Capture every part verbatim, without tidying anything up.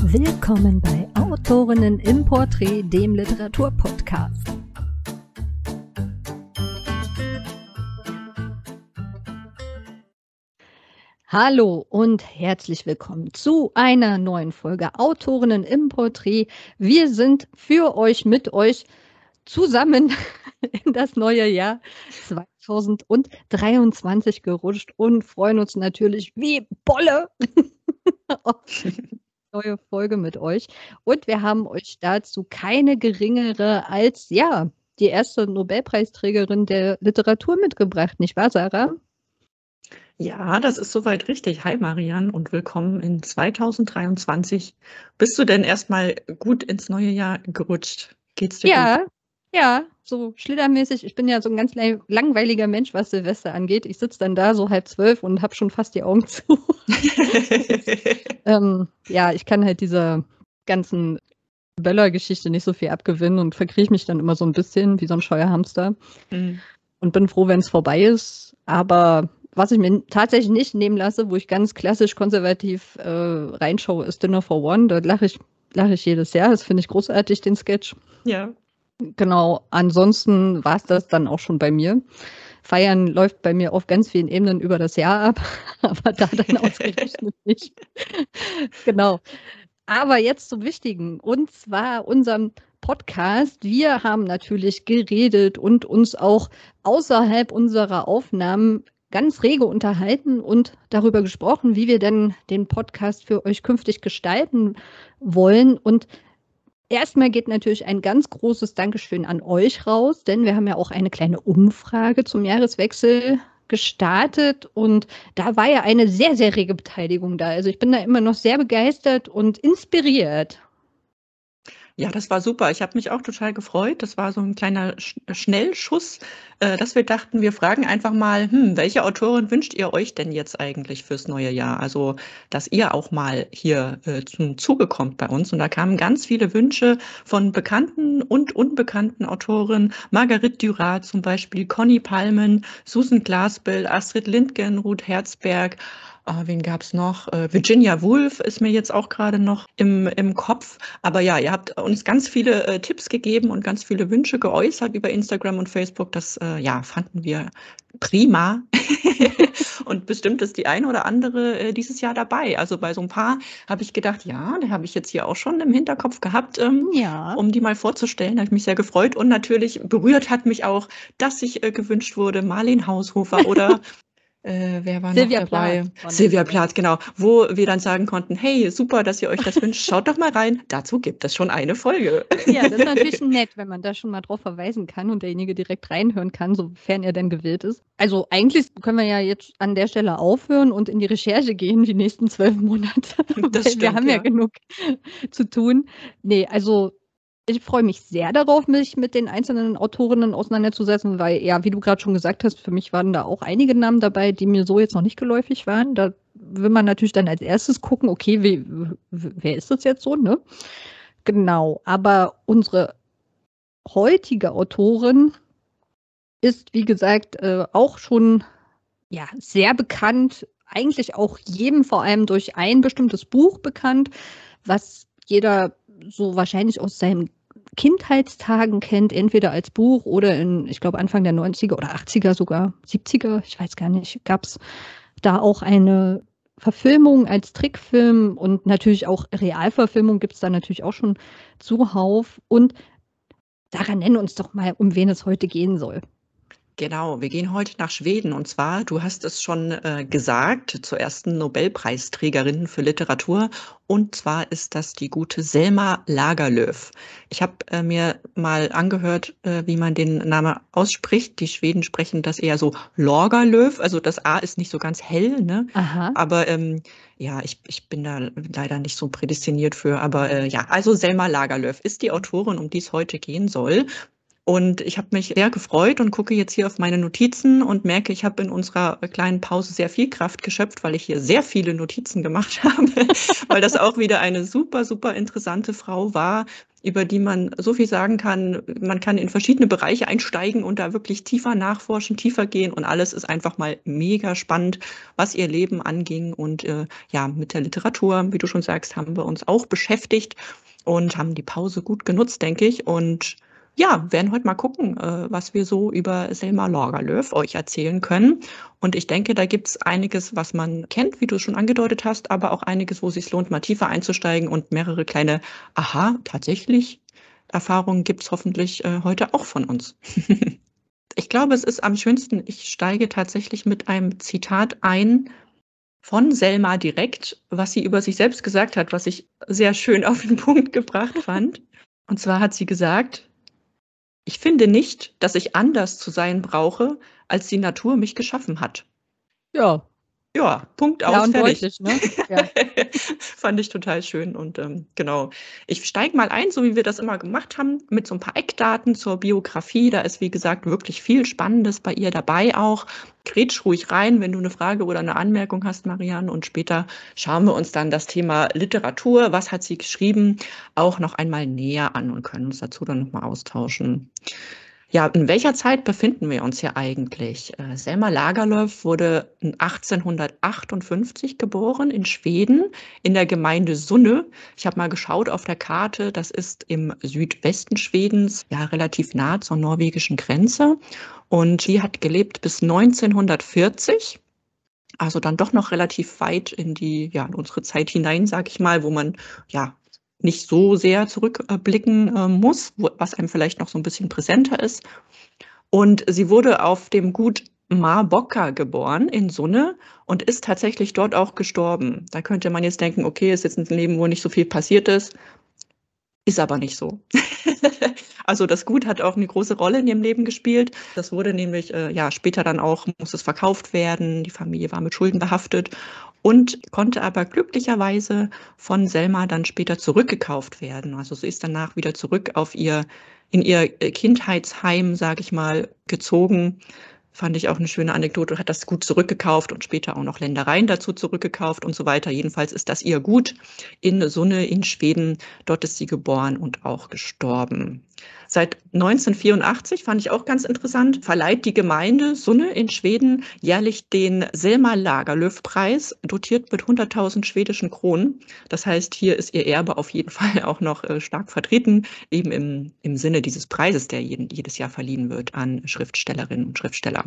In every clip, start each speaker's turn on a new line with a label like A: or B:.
A: Willkommen bei Autorinnen im Porträt, dem Literaturpodcast. Hallo und herzlich willkommen zu einer neuen Folge Autorinnen im Porträt. Wir sind für euch, mit euch zusammen in das neue Jahr zweitausenddreiundzwanzig gerutscht und freuen uns natürlich wie Bolle auf die neue Folge mit euch. Und wir haben euch dazu keine geringere als, ja, die erste Nobelpreisträgerin der Literatur mitgebracht, nicht wahr, Sarah?
B: Ja, das ist soweit richtig. Hi Marianne und willkommen in zweitausenddreiundzwanzig. Bist du denn erstmal gut ins neue Jahr gerutscht? Geht's dir gut?
A: Ja, ja, so schlittermäßig. Ich bin ja so ein ganz lang- langweiliger Mensch, was Silvester angeht. Ich sitze dann da so halb zwölf und habe schon fast die Augen zu. ähm, ja, ich kann halt dieser ganzen Böller-Geschichte nicht so viel abgewinnen und verkrieche mich dann immer so ein bisschen wie so ein scheuer Hamster
B: Mhm.
A: und bin froh, wenn es vorbei ist. Aber was ich mir tatsächlich nicht nehmen lasse, wo ich ganz klassisch konservativ äh, reinschaue, ist Dinner for One. Da lache ich, lache ich jedes Jahr. Das finde ich großartig, den Sketch.
B: Ja.
A: Genau, ansonsten war es das dann auch schon bei mir. Feiern läuft bei mir auf ganz vielen Ebenen über das Jahr ab, aber da dann ausgerechnet nicht. Genau. Aber jetzt zum Wichtigen, und zwar unserem Podcast. Wir haben natürlich geredet und uns auch außerhalb unserer Aufnahmen ganz rege unterhalten und darüber gesprochen, wie wir denn den Podcast für euch künftig gestalten wollen. Und erstmal geht natürlich ein ganz großes Dankeschön an euch raus, denn wir haben ja auch eine kleine Umfrage zum Jahreswechsel gestartet und da war ja eine sehr, sehr rege Beteiligung da. Also ich bin da immer noch sehr begeistert und inspiriert.
B: Ja, das war super. Ich habe mich auch total gefreut. Das war so ein kleiner Sch Schnellschuss, äh, dass wir dachten, wir fragen einfach mal, hm, welche Autorin wünscht ihr euch denn jetzt eigentlich fürs neue Jahr? Also, dass ihr auch mal hier äh, zum Zuge kommt bei uns. Und da kamen ganz viele Wünsche von bekannten und unbekannten Autoren. Marguerite Duras zum Beispiel, Conny Palmen, Susan Glaspell, Astrid Lindgren, Ruth Herzberg. Ah, wen gab's noch? Äh, Virginia Woolf ist mir jetzt auch gerade noch im, im Kopf. Aber ja, ihr habt uns ganz viele äh, Tipps gegeben und ganz viele Wünsche geäußert über Instagram und Facebook. Das äh, ja, fanden wir prima. Und bestimmt ist die eine oder andere äh, dieses Jahr dabei. Also bei so ein paar habe ich gedacht, ja, die habe ich jetzt hier auch schon im Hinterkopf gehabt, ähm,
A: Ja.
B: um die mal vorzustellen. Da habe ich mich sehr gefreut. Und natürlich berührt hat mich auch, dass sich äh, gewünscht wurde, Marleen Haushofer oder Äh, wer war
A: Sylvia
B: noch dabei?
A: Plath war noch
B: Sylvia
A: dabei.
B: Plath, genau. Wo wir dann sagen konnten, hey, super, dass ihr euch das wünscht. Schaut doch mal rein. Dazu gibt es schon eine Folge.
A: Ja, das ist natürlich nett, wenn man da schon mal drauf verweisen kann und derjenige direkt reinhören kann, sofern er denn gewillt ist. Also eigentlich können wir ja jetzt an der Stelle aufhören und in die Recherche gehen, die nächsten zwölf Monate.
B: Das
A: Weil
B: stimmt,
A: wir haben ja,
B: ja.
A: genug zu tun. Nee, also ich freue mich sehr darauf, mich mit den einzelnen Autorinnen auseinanderzusetzen, weil, ja, wie du gerade schon gesagt hast, für mich waren da auch einige Namen dabei, die mir so jetzt noch nicht geläufig waren. Da will man natürlich dann als erstes gucken, okay, wie, wer ist das jetzt so, ne? Genau, aber unsere heutige Autorin ist, wie gesagt, äh, auch schon ja, sehr bekannt, eigentlich auch jedem vor allem durch ein bestimmtes Buch bekannt, was jeder so wahrscheinlich aus seinen Kindheitstagen kennt, entweder als Buch oder in, ich glaube, Anfang der neunziger oder achtziger sogar, siebziger, ich weiß gar nicht, gab es da auch eine Verfilmung als Trickfilm und natürlich auch Realverfilmung gibt es da natürlich auch schon zuhauf. Und daran nennen uns doch mal, um wen es heute gehen soll.
B: Genau, wir gehen heute nach Schweden und zwar, du hast es schon äh, gesagt, zur ersten Nobelpreisträgerin für Literatur und zwar ist das die gute Selma Lagerlöf. Ich habe äh, mir mal angehört, äh, wie man den Namen ausspricht. Die Schweden sprechen das eher so Lagerlöf, also das A ist nicht so ganz hell, ne?
A: Aha.
B: Aber ähm, ja, ich, ich bin da leider nicht so prädestiniert für, aber äh, ja, also Selma Lagerlöf ist die Autorin, um die es heute gehen soll. Und ich habe mich sehr gefreut und gucke jetzt hier auf meine Notizen und merke, ich habe in unserer kleinen Pause sehr viel Kraft geschöpft, weil ich hier sehr viele Notizen gemacht habe, weil das auch wieder eine super, super interessante Frau war, über die man so viel sagen kann. Man kann in verschiedene Bereiche einsteigen und da wirklich tiefer nachforschen, tiefer gehen und alles ist einfach mal mega spannend, was ihr Leben anging. Und äh, ja, mit der Literatur, wie du schon sagst, haben wir uns auch beschäftigt und haben die Pause gut genutzt, denke ich. Und ja, werden heute mal gucken, äh, was wir so über Selma Lagerlöf euch erzählen können. Und ich denke, da gibt es einiges, was man kennt, wie du es schon angedeutet hast, aber auch einiges, wo es sich lohnt, mal tiefer einzusteigen und mehrere kleine Aha, tatsächlich Erfahrungen gibt es hoffentlich äh, heute auch von uns. Ich glaube, es ist am schönsten, ich steige tatsächlich mit einem Zitat ein von Selma direkt, was sie über sich selbst gesagt hat, was ich sehr schön auf den Punkt gebracht fand. Und zwar hat sie gesagt: Ich finde nicht, dass ich anders zu sein brauche, als die Natur mich geschaffen hat.
A: Ja.
B: Ja, Punkt
A: Klar
B: aus,
A: und
B: fertig.
A: deutlich, ne? Ja.
B: Fand ich total schön und ähm, genau. Ich steige mal ein, so wie wir das immer gemacht haben, mit so ein paar Eckdaten zur Biografie. Da ist, wie gesagt, wirklich viel Spannendes bei ihr dabei auch. Grätsch ruhig rein, wenn du eine Frage oder eine Anmerkung hast, Marianne. Und später schauen wir uns dann das Thema Literatur, was hat sie geschrieben, auch noch einmal näher an und können uns dazu dann nochmal austauschen. Ja, in welcher Zeit befinden wir uns hier eigentlich? Äh, Selma Lagerlöf wurde achtzehnhundertachtundfünfzig geboren in Schweden, in der Gemeinde Sunne. Ich habe mal geschaut auf der Karte, das ist im Südwesten Schwedens, ja, relativ nah zur norwegischen Grenze. Und sie hat gelebt bis neunzehnhundertvierzig. Also dann doch noch relativ weit in die, ja, in unsere Zeit hinein, sage ich mal, wo man ja nicht so sehr zurückblicken äh, muss, wo, was einem vielleicht noch so ein bisschen präsenter ist. Und sie wurde auf dem Gut Marbocka geboren in Sunne und ist tatsächlich dort auch gestorben. Da könnte man jetzt denken, okay, ist jetzt ein Leben, wo nicht so viel passiert ist. Ist aber nicht so. Also das Gut hat auch eine große Rolle in ihrem Leben gespielt. Das wurde nämlich äh, ja später dann auch, muss es verkauft werden. Die Familie war mit Schulden behaftet und konnte aber glücklicherweise von Selma dann später zurückgekauft werden. Also sie ist danach wieder zurück auf ihr, in ihr Kindheitsheim, sage ich mal, gezogen. Fand ich auch eine schöne Anekdote, hat das Gut zurückgekauft und später auch noch Ländereien dazu zurückgekauft und so weiter. Jedenfalls ist das ihr Gut in Sunne in Schweden. Dort ist sie geboren und auch gestorben. Seit neunzehnhundertvierundachtzig, fand ich auch ganz interessant, verleiht die Gemeinde Sunne in Schweden jährlich den Selma Lagerlöf-Preis, dotiert mit hunderttausend schwedischen Kronen. Das heißt, hier ist ihr Erbe auf jeden Fall auch noch äh, stark vertreten, eben im, im Sinne dieses Preises, der jeden, jedes Jahr verliehen wird an Schriftstellerinnen und Schriftsteller.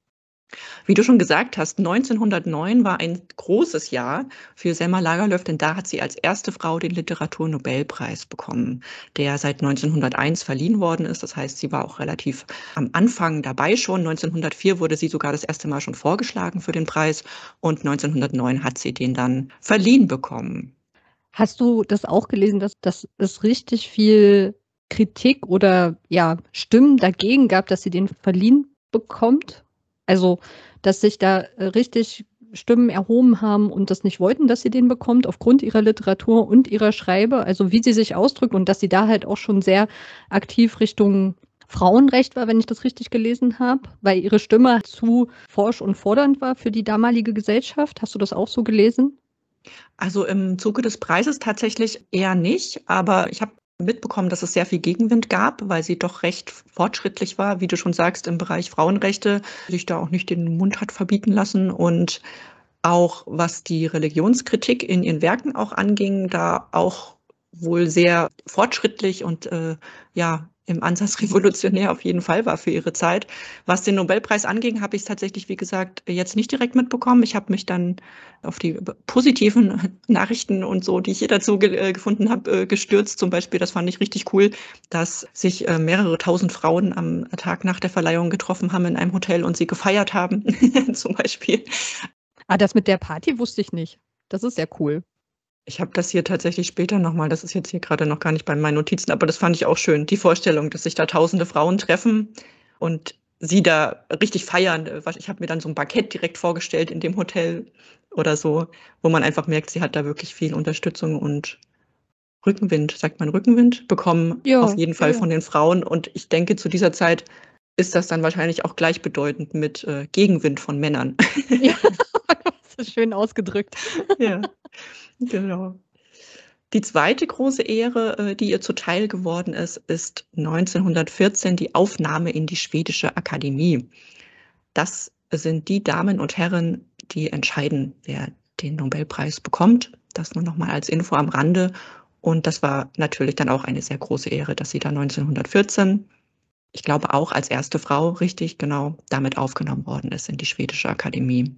B: Wie du schon gesagt hast, neunzehnhundertneun war ein großes Jahr für Selma Lagerlöf, denn da hat sie als erste Frau den Literaturnobelpreis bekommen, der seit neunzehnhunderteins verliehen worden ist. Das heißt, sie war auch relativ am Anfang dabei schon. neunzehnhundertvier wurde sie sogar das erste Mal schon vorgeschlagen für den Preis und neunzehnhundertneun hat sie den dann verliehen bekommen.
A: Hast du das auch gelesen, dass, dass es richtig viel Kritik oder ja, Stimmen dagegen gab, dass sie den verliehen bekommt? Also, dass sich da äh, richtig Stimmen erhoben haben und das nicht wollten, dass sie den bekommt, aufgrund ihrer Literatur und ihrer Schreibe, also wie sie sich ausdrückt und dass sie da halt auch schon sehr aktiv Richtung Frauenrecht war, wenn ich das richtig gelesen habe, weil ihre Stimme zu forsch und fordernd war für die damalige Gesellschaft. Hast du das auch so gelesen?
B: Also im Zuge des Preises tatsächlich eher nicht, aber ich habe mitbekommen, dass es sehr viel Gegenwind gab, weil sie doch recht fortschrittlich war, wie du schon sagst, im Bereich Frauenrechte, sich da auch nicht den Mund hat verbieten lassen und auch was die Religionskritik in ihren Werken auch anging, da auch wohl sehr fortschrittlich und äh, ja im Ansatz revolutionär auf jeden Fall war für ihre Zeit. Was den Nobelpreis anging, habe ich es tatsächlich, wie gesagt, jetzt nicht direkt mitbekommen. Ich habe mich dann auf die positiven Nachrichten und so, die ich hier dazu ge äh, gefunden habe, äh, gestürzt. Zum Beispiel, das fand ich richtig cool, dass sich äh, mehrere tausend Frauen am Tag nach der Verleihung getroffen haben in einem Hotel und sie gefeiert haben, zum Beispiel.
A: Ah, das mit der Party wusste ich nicht. Das ist sehr cool.
B: Ich habe das hier tatsächlich später nochmal, das ist jetzt hier gerade noch gar nicht bei meinen Notizen, aber das fand ich auch schön. Die Vorstellung, dass sich da tausende Frauen treffen und sie da richtig feiern. Ich habe mir dann so ein Bankett direkt vorgestellt in dem Hotel oder so, wo man einfach merkt, sie hat da wirklich viel Unterstützung und Rückenwind, sagt man Rückenwind, bekommen auf
A: Ja,
B: jeden
A: ja,
B: Fall
A: ja.
B: von den Frauen. Und ich denke, zu dieser Zeit ist das dann wahrscheinlich auch gleichbedeutend mit, äh, Gegenwind von Männern.
A: Ja, das ist schön ausgedrückt.
B: Ja, genau. Die zweite große Ehre, äh, die ihr zuteil geworden ist, ist neunzehnhundertvierzehn die Aufnahme in die Schwedische Akademie. Das sind die Damen und Herren, die entscheiden, wer den Nobelpreis bekommt. Das nur noch mal als Info am Rande. Und das war natürlich dann auch eine sehr große Ehre, dass sie da neunzehnhundertvierzehn, ich glaube auch als erste Frau, richtig, genau, damit aufgenommen worden ist in die Schwedische Akademie.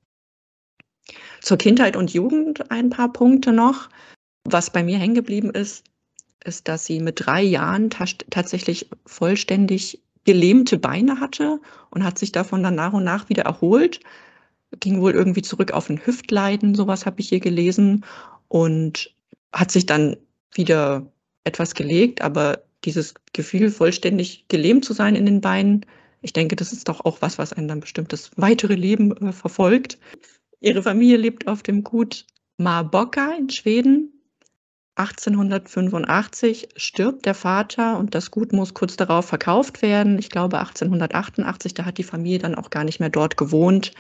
B: Zur Kindheit und Jugend ein paar Punkte noch. Was bei mir hängen geblieben ist, ist, dass sie mit drei Jahren tas tatsächlich vollständig gelähmte Beine hatte und hat sich davon dann nach und nach wieder erholt. Ging wohl irgendwie zurück auf 'n Hüftleiden, so was habe ich hier gelesen, und hat sich dann wieder etwas gelegt, aber dieses Gefühl, vollständig gelähmt zu sein in den Beinen, ich denke, das ist doch auch was, was einen dann bestimmt das weitere Leben, äh, verfolgt. Ihre Familie lebt auf dem Gut Marbocka in Schweden. achtzehnhundertfünfundachtzig stirbt der Vater und das Gut muss kurz darauf verkauft werden. Ich glaube achtzehnhundertachtundachtzig, da hat die Familie dann auch gar nicht mehr dort gewohnt.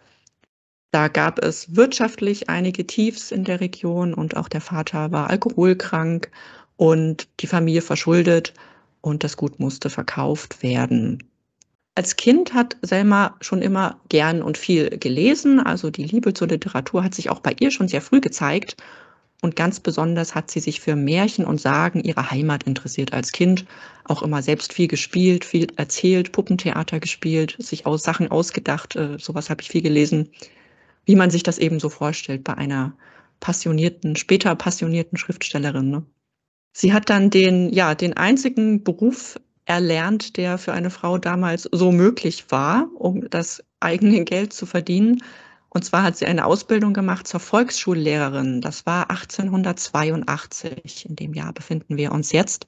B: Da gab es wirtschaftlich einige Tiefs in der Region und auch der Vater war alkoholkrank und die Familie verschuldet und das Gut musste verkauft werden. Als Kind hat Selma schon immer gern und viel gelesen, also die Liebe zur Literatur hat sich auch bei ihr schon sehr früh gezeigt und ganz besonders hat sie sich für Märchen und Sagen ihrer Heimat interessiert als Kind, auch immer selbst viel gespielt, viel erzählt, Puppentheater gespielt, sich aus Sachen ausgedacht, äh, so was habe ich viel gelesen, wie man sich das eben so vorstellt bei einer passionierten später passionierten Schriftstellerin, ne? Sie hat dann den ja, den einzigen Beruf erlernt, der für eine Frau damals so möglich war, um das eigene Geld zu verdienen. Und zwar hat sie eine Ausbildung gemacht zur Volksschullehrerin. Das war achtzehnhundertzweiundachtzig. In dem Jahr befinden wir uns jetzt.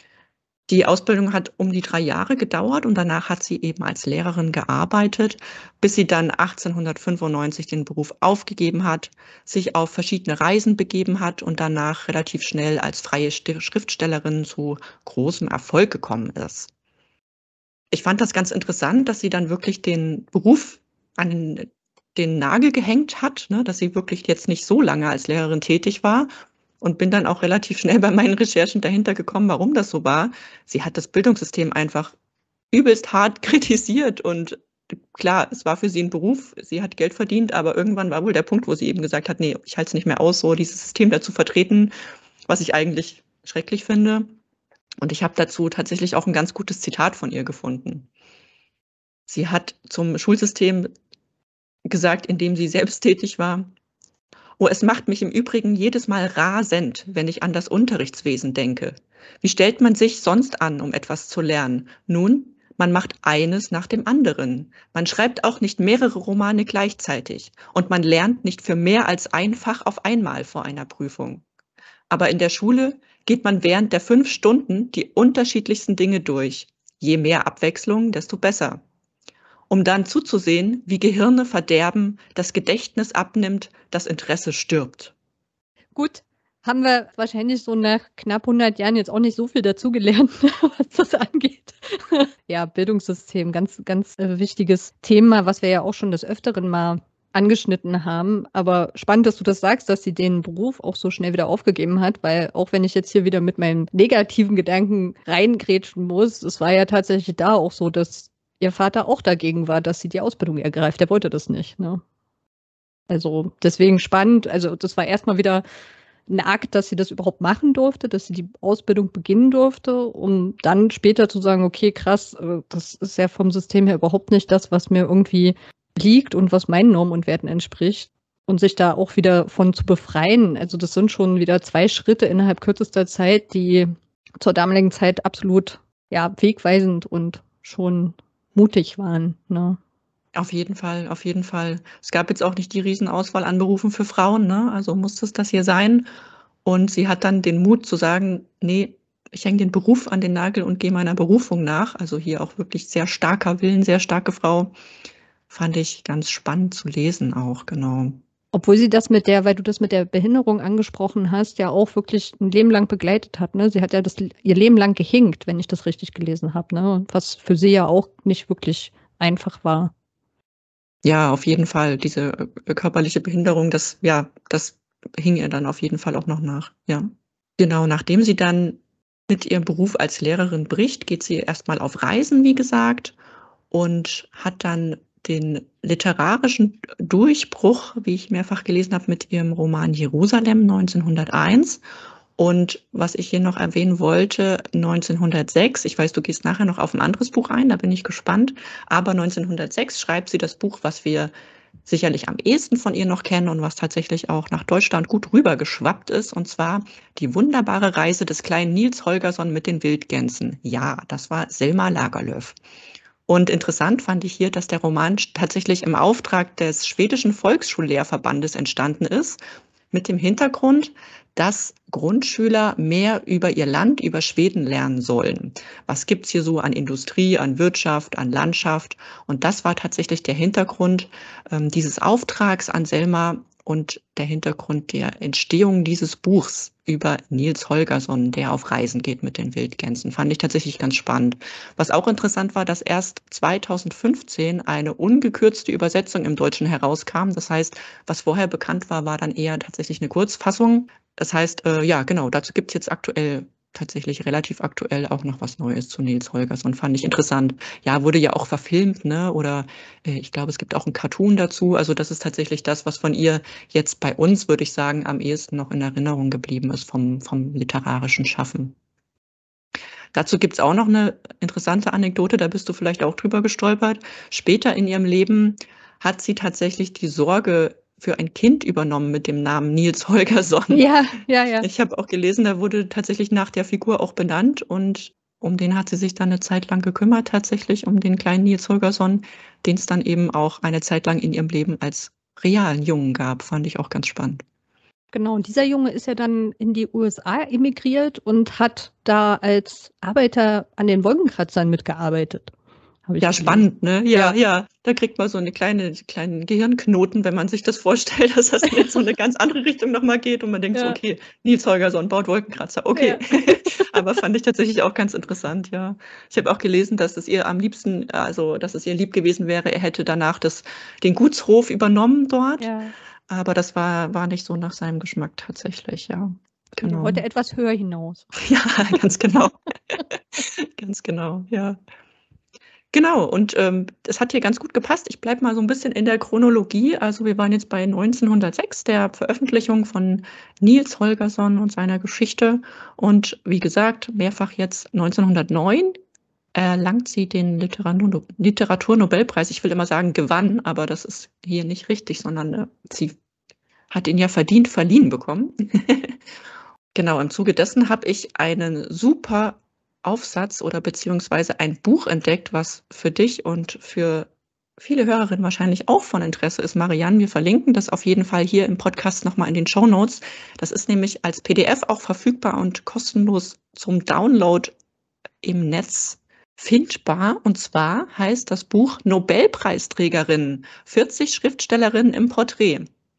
B: Die Ausbildung hat um die drei Jahre gedauert und danach hat sie eben als Lehrerin gearbeitet, bis sie dann achtzehnhundertfünfundneunzig den Beruf aufgegeben hat, sich auf verschiedene Reisen begeben hat und danach relativ schnell als freie Sti Schriftstellerin zu großem Erfolg gekommen ist. Ich fand das ganz interessant, dass sie dann wirklich den Beruf an den Nagel gehängt hat, ne, dass sie wirklich jetzt nicht so lange als Lehrerin tätig war und bin dann auch relativ schnell bei meinen Recherchen dahinter gekommen, warum das so war. Sie hat das Bildungssystem einfach übelst hart kritisiert und klar, es war für sie 'n Beruf, sie hat Geld verdient, aber irgendwann war wohl der Punkt, wo sie eben gesagt hat: „Ne, ich halte es nicht mehr aus, so dieses System da zu vertreten“, was ich eigentlich schrecklich finde. Und ich habe dazu tatsächlich auch 'n ganz gutes Zitat von ihr gefunden. Sie hat zum Schulsystem gesagt, in dem sie selbst tätig war: „Oh, es macht mich im Übrigen jedes Mal rasend, wenn ich an das Unterrichtswesen denke. Wie stellt man sich sonst an, um etwas zu lernen? Nun, man macht eines nach dem anderen. Man schreibt auch nicht mehrere Romane gleichzeitig und man lernt nicht für mehr als ein Fach auf einmal vor einer Prüfung. Aber in der Schule geht man während der fünf Stunden die unterschiedlichsten Dinge durch. Je mehr Abwechslung, desto besser. Um dann zuzusehen, wie Gehirne verderben, das Gedächtnis abnimmt, das Interesse stirbt.“
A: Gut, haben wir wahrscheinlich so nach knapp hundert Jahren jetzt auch nicht so viel dazugelernt, was das angeht. Ja, Bildungssystem, ganz, ganz, äh, wichtiges Thema, was wir ja auch schon des Öfteren mal angeschnitten haben. Aber spannend, dass du das sagst, dass sie den Beruf auch so schnell wieder aufgegeben hat, weil auch wenn ich jetzt hier wieder mit meinen negativen Gedanken reingrätschen muss, es war ja tatsächlich da auch so, dass ihr Vater auch dagegen war, dass sie die Ausbildung ergreift. Der wollte das nicht, ne? Also, deswegen spannend. Also, das war erst mal wieder 'n Akt, dass sie das überhaupt machen durfte, dass sie die Ausbildung beginnen durfte, um dann später zu sagen: „Okay, krass, äh, das ist ja vom System her überhaupt nicht das, was mir irgendwie liegt und was meinen Normen und Werten entspricht.“ Und sich da auch wieder von zu befreien. Also, das sind schon wieder zwei Schritte innerhalb kürzester Zeit, die zur damaligen Zeit absolut, ja, wegweisend und schon mutig waren, ne?
B: Auf jeden Fall, auf jeden Fall. Es gab jetzt auch nicht die Riesenauswahl an Berufen für Frauen, ne? Also muss es das hier sein. Und sie hat dann den Mut zu sagen: „Ne, ich hänge den Beruf an den Nagel und gehe meiner Berufung nach.“ Also hier auch wirklich sehr starker Willen, sehr starke Frau. Fand ich ganz spannend zu lesen auch, genau.
A: Obwohl sie das mit der, weil du das mit der Behinderung angesprochen hast, ja auch wirklich ein Leben lang begleitet hat. Ne? Sie hat ja das, ihr Leben lang gehinkt, wenn ich das richtig gelesen habe. Ne? Was für sie ja auch nicht wirklich einfach war.
B: Ja, auf jeden Fall. Diese äh, körperliche Behinderung, das, ja, das hing ihr dann auf jeden Fall auch noch nach. Ja. Genau, nachdem sie dann mit ihrem Beruf als Lehrerin bricht, geht sie erstmal auf Reisen, wie gesagt, und hat dann den literarischen Durchbruch, wie ich mehrfach gelesen habe, mit ihrem Roman Jerusalem neunzehnhunderteins. Und was ich hier noch erwähnen wollte, neunzehnhundertsechs, ich weiß, du gehst nachher noch auf ein anderes Buch ein, da bin ich gespannt, aber neunzehnhundertsechs schreibt sie das Buch, was wir sicherlich am ehesten von ihr noch kennen und was tatsächlich auch nach Deutschland gut rübergeschwappt ist, und zwar Die wunderbare Reise des kleinen Nils Holgersson mit den Wildgänsen. Ja, das war Selma Lagerlöf. Und interessant fand ich hier, dass der Roman tatsächlich im Auftrag des schwedischen Volksschullehrverbandes entstanden ist, mit dem Hintergrund, dass Grundschüler mehr über ihr Land, über Schweden lernen sollen. Was gibt's hier so an Industrie, an Wirtschaft, an Landschaft? Und das war tatsächlich der Hintergrund ähm, dieses Auftrags an Selma und der Hintergrund der Entstehung dieses Buchs über Nils Holgersson, der auf Reisen geht mit den Wildgänsen. Fand ich tatsächlich ganz spannend. Was auch interessant war, dass erst zweitausendfünfzehn eine ungekürzte Übersetzung im Deutschen herauskam. Das heißt, was vorher bekannt war, war dann eher tatsächlich eine Kurzfassung. Das heißt, äh, ja, genau, dazu gibt es jetzt aktuell, tatsächlich relativ aktuell auch noch was Neues zu Nils Holgersson. Fand ich interessant. Ja, wurde ja auch verfilmt, ne? Oder äh, ich glaube, es gibt auch einen Cartoon dazu. Also das ist tatsächlich das, was von ihr jetzt bei uns, würde ich sagen, am ehesten noch in Erinnerung geblieben ist vom, vom literarischen Schaffen. Dazu gibt es auch noch eine interessante Anekdote, da bist du vielleicht auch drüber gestolpert. Später in ihrem Leben hat sie tatsächlich die Sorge für ein Kind übernommen mit dem Namen Nils Holgersson.
A: Ja, ja, ja.
B: Ich habe auch gelesen, der wurde tatsächlich nach der Figur auch benannt und um den hat sie sich dann eine Zeit lang gekümmert, tatsächlich um den kleinen Nils Holgersson, den es dann eben auch eine Zeit lang in ihrem Leben als realen Jungen gab. Fand ich auch ganz spannend.
A: Genau, und dieser Junge ist ja dann in die U S A emigriert und hat da als Arbeiter an den Wolkenkratzern mitgearbeitet. Hab ich
B: Ja,
A: gelesen.
B: spannend, ne? Ja,
A: Ja.
B: ja. Da kriegt man so eine kleine, kleinen Gehirnknoten, wenn man sich das vorstellt, dass das in so eine ganz andere Richtung nochmal geht und man denkt so,
A: Ja.
B: okay, Nils Holgersson baut Wolkenkratzer, okay.
A: Ja.
B: Aber fand ich tatsächlich auch ganz interessant, ja. Ich habe auch gelesen, dass es ihr am liebsten, also dass es ihr lieb gewesen wäre, er hätte danach das, den Gutshof übernommen dort.
A: Ja.
B: Aber das war, war nicht so nach seinem Geschmack tatsächlich, ja.
A: Der
B: Genau.
A: wollte etwas höher hinaus.
B: Ja, ganz genau. Ganz genau, ja. Genau, und ähm, das hat hier ganz gut gepasst. Ich bleibe mal so ein bisschen in der Chronologie. Also wir waren jetzt bei neunzehnhundertsechs, der Veröffentlichung von Nils Holgersson und seiner Geschichte. Und wie gesagt, mehrfach jetzt neunzehnhundertneun erlangt sie den Literatur Literaturnobelpreis. Ich will immer sagen gewann, aber das ist hier nicht richtig, sondern äh, sie hat ihn ja verdient verliehen bekommen. Genau, im Zuge dessen habe ich einen super Aufsatz oder beziehungsweise ein Buch entdeckt, was für dich und für viele Hörerinnen wahrscheinlich auch von Interesse ist. Marianne, wir verlinken das auf jeden Fall hier im Podcast nochmal in den Shownotes. Das ist nämlich als P D F auch verfügbar und kostenlos zum Download im Netz findbar. Und zwar heißt das Buch Nobelpreisträgerinnen, vierzig Schriftstellerinnen im Porträt.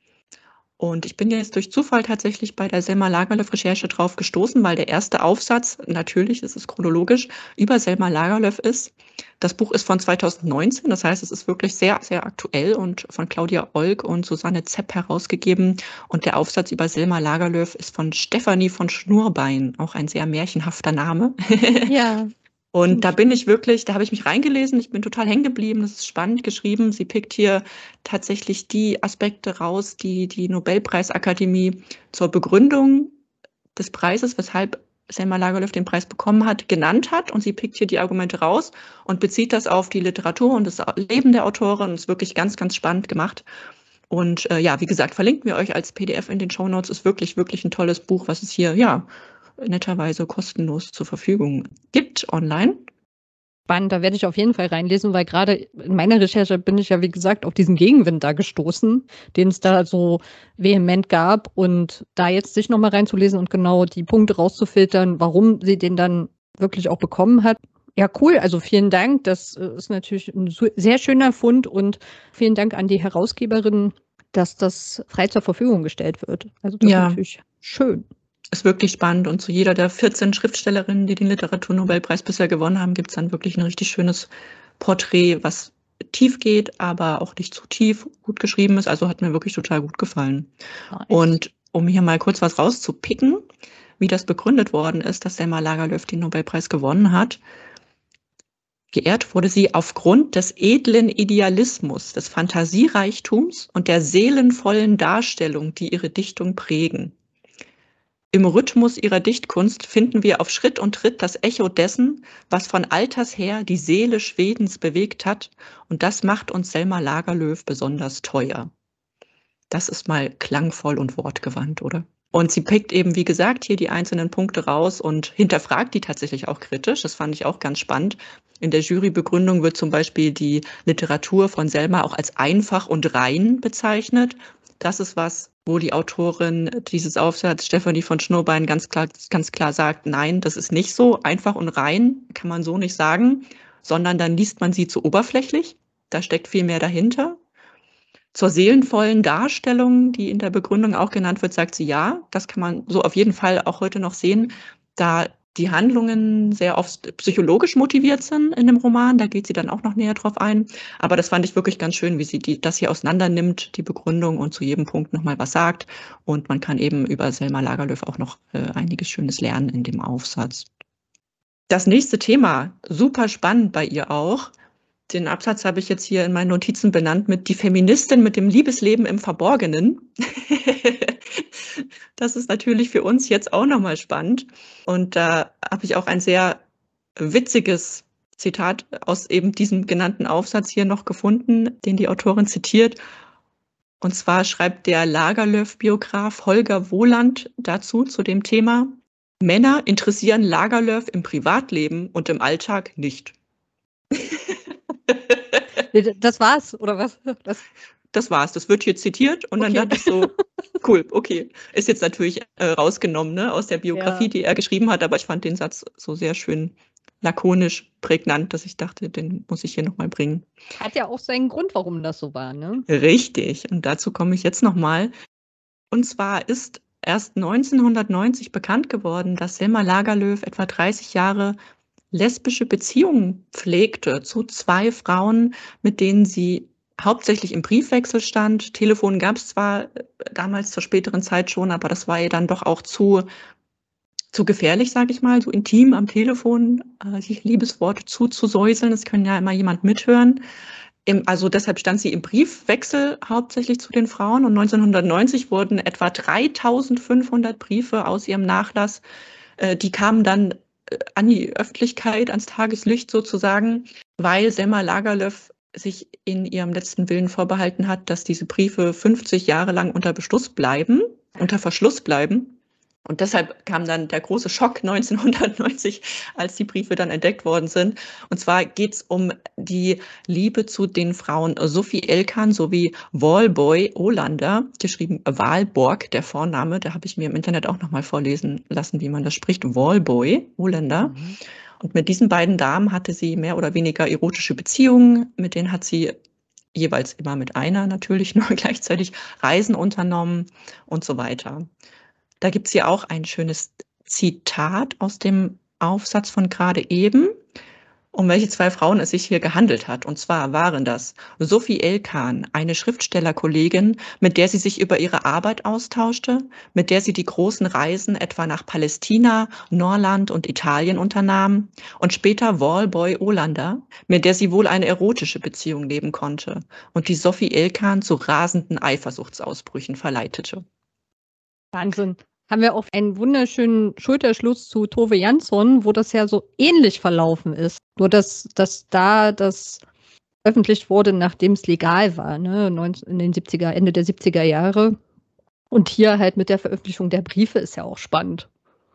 B: Und ich bin jetzt durch Zufall tatsächlich bei der Selma Lagerlöf-Recherche drauf gestoßen, weil der erste Aufsatz, natürlich, es ist chronologisch, über Selma Lagerlöf ist. Das Buch ist von zweitausendneunzehn, das heißt, es ist wirklich sehr, sehr aktuell und von Claudia Olk und Susanne Zepp herausgegeben. Und der Aufsatz über Selma Lagerlöf ist von Stefanie von Schnurbein, auch ein sehr märchenhafter Name.
A: Ja.
B: Und da bin ich wirklich, da habe ich mich reingelesen, ich bin total hängen geblieben, das ist spannend geschrieben. Sie pickt hier tatsächlich die Aspekte raus, die die Nobelpreisakademie zur Begründung des Preises, weshalb Selma Lagerlöf den Preis bekommen hat, genannt hat. Und sie pickt hier die Argumente raus und bezieht das auf die Literatur und das Leben der Autorin. Und ist wirklich ganz, ganz spannend gemacht. Und äh, ja, wie gesagt, verlinken wir euch als P D F in den Shownotes. Ist wirklich, wirklich ein tolles Buch, was es hier, ja, netterweise kostenlos zur Verfügung gibt online.
A: Spannend, da werde ich auf jeden Fall reinlesen, weil gerade in meiner Recherche bin ich ja, wie gesagt, auf diesen Gegenwind da gestoßen, den es da so vehement gab. Und da jetzt sich nochmal reinzulesen und genau die Punkte rauszufiltern, warum sie den dann wirklich auch bekommen hat. Ja, cool. Also vielen Dank. Das ist natürlich ein sehr schöner Fund und vielen Dank an die Herausgeberin dass das frei zur Verfügung gestellt wird. Also das ist
B: Ja.
A: natürlich schön.
B: Ist wirklich spannend und zu jeder der vierzehn Schriftstellerinnen, die den Literaturnobelpreis bisher gewonnen haben, gibt's dann wirklich 'n richtig schönes Porträt, was tief geht, aber auch nicht zu tief, gut geschrieben ist. Also, hat mir wirklich total gut gefallen.
A: Nice.
B: Und um hier mal kurz was rauszupicken, wie das begründet worden ist, dass Selma Lagerlöf den Nobelpreis gewonnen hat. Geehrt wurde sie aufgrund des edlen Idealismus, des Fantasiereichtums und der seelenvollen Darstellung, die ihre Dichtung prägen. Im Rhythmus ihrer Dichtkunst finden wir auf Schritt und Tritt das Echo dessen, was von alters her die Seele Schwedens bewegt hat, und das macht uns Selma Lagerlöf besonders teuer. Das ist mal klangvoll und wortgewandt, oder? Und sie pickt eben, wie gesagt, hier die einzelnen Punkte raus und hinterfragt die tatsächlich auch kritisch. Das fand ich auch ganz spannend. In der Jurybegründung wird zum Beispiel die Literatur von Selma auch als einfach und rein bezeichnet. Das ist was, wo die Autorin dieses Aufsatzes, Stefanie von Schnurbein, ganz klar, ganz klar sagt, nein, das ist nicht so. Einfach und rein kann man so nicht sagen, sondern dann liest man sie zu oberflächlich. Da steckt viel mehr dahinter. Zur seelenvollen Darstellung, die in der Begründung auch genannt wird, sagt sie, ja, das kann man so auf jeden Fall auch heute noch sehen, da die Handlungen sehr oft psychologisch motiviert sind in dem Roman. Da geht sie dann auch noch näher drauf ein. Aber das fand ich wirklich ganz schön, wie sie die, das hier auseinander nimmt, die Begründung, und zu jedem Punkt nochmal was sagt. Und man kann eben über Selma Lagerlöf auch noch äh, einiges Schönes lernen in dem Aufsatz. Das nächste Thema, super spannend bei ihr auch. Den Absatz habe ich jetzt hier in meinen Notizen benannt mit die Feministin mit dem Liebesleben im Verborgenen. Das ist natürlich für uns jetzt auch nochmal spannend. Und da habe ich auch ein sehr witziges Zitat aus eben diesem genannten Aufsatz hier noch gefunden, den die Autorin zitiert. Und zwar schreibt der Lagerlöf-Biograf Holger Wohland dazu, zu dem Thema: Männer interessieren Lagerlöf im Privatleben und im Alltag nicht.
A: Das war's, oder was? Das,
B: das war's. Das wird hier zitiert und okay. Dann dachte ich so, cool, okay. Ist jetzt natürlich äh, rausgenommen, ne, aus der Biografie, ja, die er geschrieben hat, aber ich fand den Satz so sehr schön lakonisch, prägnant, dass ich dachte, den muss ich hier nochmal bringen.
A: Hat ja auch seinen Grund, warum das so war, ne?
B: Richtig. Und dazu komme ich jetzt nochmal. Und zwar ist erst neunzehnhundertneunzig bekannt geworden, dass Selma Lagerlöf etwa dreißig Jahre lesbische Beziehungen pflegte zu zwei Frauen, mit denen sie hauptsächlich im Briefwechsel stand. Telefon gab es zwar damals zur späteren Zeit schon, aber das war ihr dann doch auch zu, zu gefährlich, sage ich mal, so intim am Telefon, äh, sich Liebesworte zuzusäuseln. Das kann ja immer jemand mithören. Im, also deshalb stand sie im Briefwechsel hauptsächlich zu den Frauen, und neunzehnhundertneunzig wurden etwa dreitausendfünfhundert Briefe aus ihrem Nachlass, äh, die kamen dann an die Öffentlichkeit, ans Tageslicht sozusagen, weil Selma Lagerlöf sich in ihrem letzten Willen vorbehalten hat, dass diese Briefe fünfzig Jahre lang unter Beschluss bleiben, unter Verschluss bleiben. Und deshalb kam dann der große Schock neunzehnhundertneunzig, als die Briefe dann entdeckt worden sind. Und zwar geht es um die Liebe zu den Frauen Sophie Elkan sowie Walboy Olander, geschrieben Walborg, der Vorname. Da habe ich mir im Internet auch nochmal vorlesen lassen, wie man das spricht. Walboy Olander. Mhm. Und mit diesen beiden Damen hatte sie mehr oder weniger erotische Beziehungen. Mit denen hat sie jeweils immer mit einer natürlich nur gleichzeitig Reisen unternommen und so weiter. Da gibt es hier auch ein schönes Zitat aus dem Aufsatz von gerade eben, um welche zwei Frauen es sich hier gehandelt hat. Und zwar waren das Sophie Elkan, eine Schriftstellerkollegin, mit der sie sich über ihre Arbeit austauschte, mit der sie die großen Reisen etwa nach Palästina, Norland und Italien unternahm, und später Walboy Olander, mit der sie wohl eine erotische Beziehung leben konnte und die Sophie Elkan zu rasenden Eifersuchtsausbrüchen verleitete.
A: Wahnsinn. Haben wir auch einen wunderschönen Schulterschluss zu Tove Jansson, wo das ja so ähnlich verlaufen ist. Nur, dass, dass da das veröffentlicht wurde, nachdem es legal war, ne? in den siebziger, Ende der siebziger Jahre. Und hier halt mit der Veröffentlichung der Briefe ist ja auch spannend.